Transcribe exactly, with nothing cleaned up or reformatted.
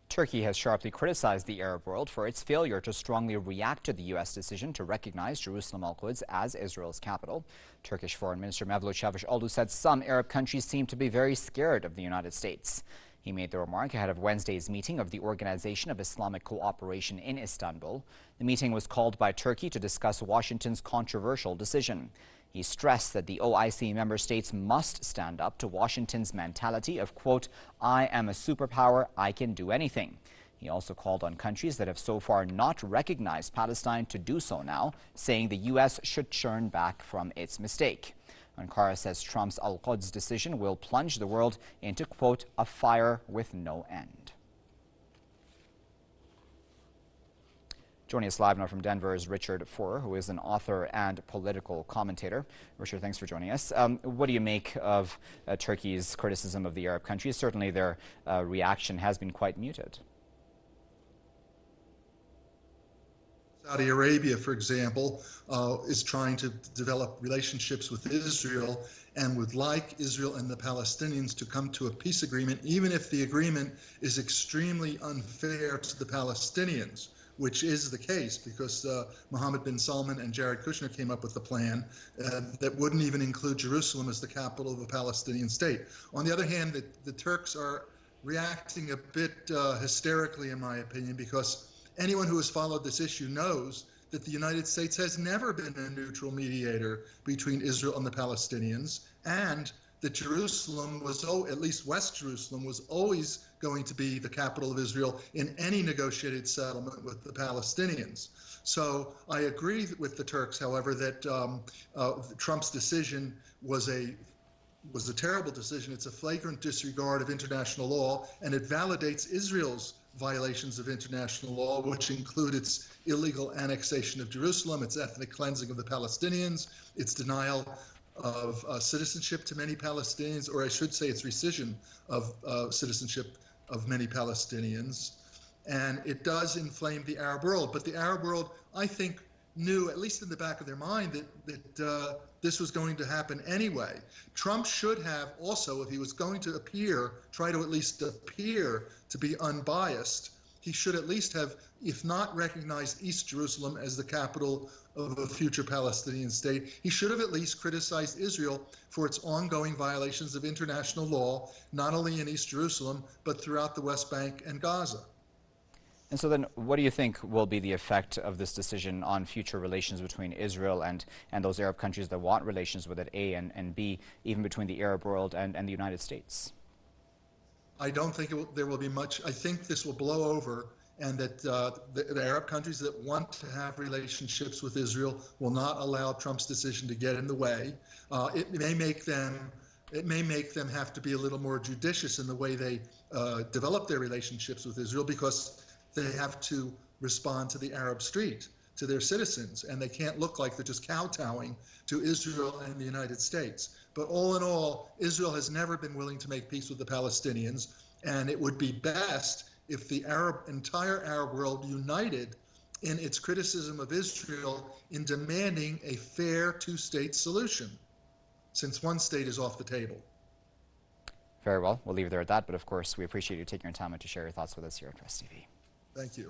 Turkey has sharply criticized the Arab world for its failure to strongly react to the U S decision to recognize Jerusalem Al-Quds as Israel's capital. Turkish Foreign Minister Mevlut Çavuşoğlu said some Arab countries seem to be very scared of the United States. He made the remark ahead of Wednesday's meeting of the Organization of Islamic Cooperation in Istanbul. The meeting was called by Turkey to discuss Washington's controversial decision. He stressed that the O I C member states must stand up to Washington's mentality of, quote, I am a superpower, I can do anything. He also called on countries that have so far not recognized Palestine to do so now, saying the U S should turn back from its mistake. Ankara says Trump's Al-Quds decision will plunge the world into, quote, a fire with no end. Joining us live now from Denver is Richard Foer, who is an author and political commentator. Richard, thanks for joining us. Um, what do you make of uh, Turkey's criticism of the Arab countries? Certainly their uh, reaction has been quite muted. Saudi Arabia, for example, uh, is trying to develop relationships with Israel and would like Israel and the Palestinians to come to a peace agreement, even if the agreement is extremely unfair to the Palestinians, which is the case because uh, Mohammed bin Salman and Jared Kushner came up with a plan uh, that wouldn't even include Jerusalem as the capital of a Palestinian state. On the other hand, the, the Turks are reacting a bit uh, hysterically, in my opinion, because anyone who has followed this issue knows that the United States has never been a neutral mediator between Israel and the Palestinians, and that Jerusalem was, oh, at least West Jerusalem, was always going to be the capital of Israel in any negotiated settlement with the Palestinians. So I agree with the Turks, however, that um, uh, Trump's decision was a was a terrible decision. It's a flagrant disregard of international law, and it validates Israel's violations of international law, which include its illegal annexation of Jerusalem, its ethnic cleansing of the Palestinians, its denial of uh, citizenship to many Palestinians, or I should say its rescission of uh, citizenship of many Palestinians. And it does inflame the Arab world. But the Arab world, I think, knew, at least in the back of their mind, that, that uh, this was going to happen anyway. Trump should have also, if he was going to appear, try to at least appear to be unbiased, he should at least have, if not recognized East Jerusalem as the capital of a future Palestinian state, he should have at least criticized Israel for its ongoing violations of international law, not only in East Jerusalem, but throughout the West Bank and Gaza. And so then what do you think will be the effect of this decision on future relations between Israel and, and those Arab countries that want relations with it, A, and, and B, even between the Arab world and, and the United States? I don't think it will, there will be much. I think this will blow over, and that uh, the, the Arab countries that want to have relationships with Israel will not allow Trump's decision to get in the way. Uh, it may make them It may make them have to be a little more judicious in the way they uh, develop their relationships with Israel, because they have to respond to the Arab street, to their citizens, and they can't look like they're just kowtowing to Israel and the United States. But all in all, Israel has never been willing to make peace with the Palestinians, and it would be best if the Arab, entire Arab world united in its criticism of Israel in demanding a fair two-state solution, since one state is off the table. Very well. We'll leave it there at that, but of course, we appreciate you taking your time out to share your thoughts with us here at Press T V. Thank you.